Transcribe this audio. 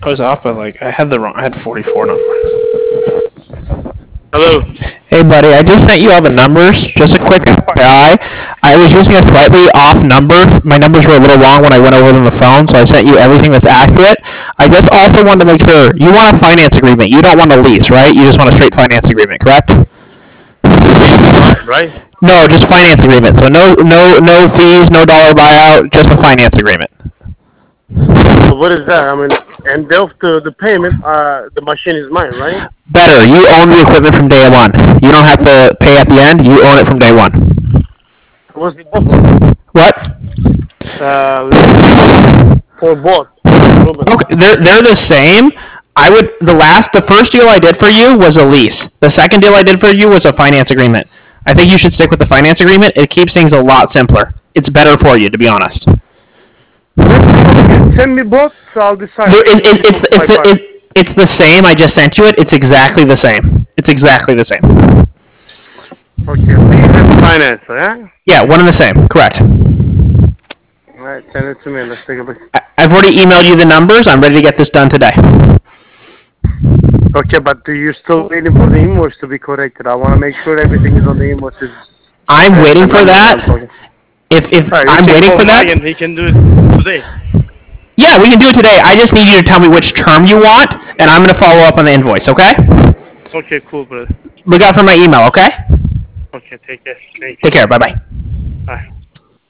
I was off by like I had 44 numbers. Hello. Hey buddy, I just sent you all the numbers. Just a quick FYI. I was using a slightly off number. My numbers were a little wrong when I went over them on the phone, so I sent you everything that's accurate. I just also wanted to make sure you want a finance agreement. You don't want a lease, right? You just want a straight finance agreement, correct? Right? No, just finance agreement. So no fees, no dollar buyout, just a finance agreement. So what is that? I mean, and the payment, the machine is mine, right? Better, you own the equipment from day one. You don't have to pay at the end. You own it from day one. What's the both? What? For both. Okay, they're the same. The first deal I did for you was a lease. The second deal I did for you was a finance agreement. I think you should stick with the finance agreement. It keeps things a lot simpler. It's better for you, to be honest. Send me both, so I'll decide. It's the same. I just sent you it. It's exactly the same. It's exactly the same. Okay, lease and finance, yeah? Yeah, one and the same. Correct. Alright, send it to me. Let's take a look. I've already emailed you the numbers. I'm ready to get this done today. Okay, but do you still waiting for the invoice to be corrected? I want to make sure everything is on the invoices. I'm waiting for that. If I'm waiting for that, and he can do it today. Yeah, we can do it today. I just need you to tell me which term you want, and I'm going to follow up on the invoice, okay? Okay, cool, brother. Look out for my email, okay? Okay, take care. Thank you. Take care. Bye-bye. Bye.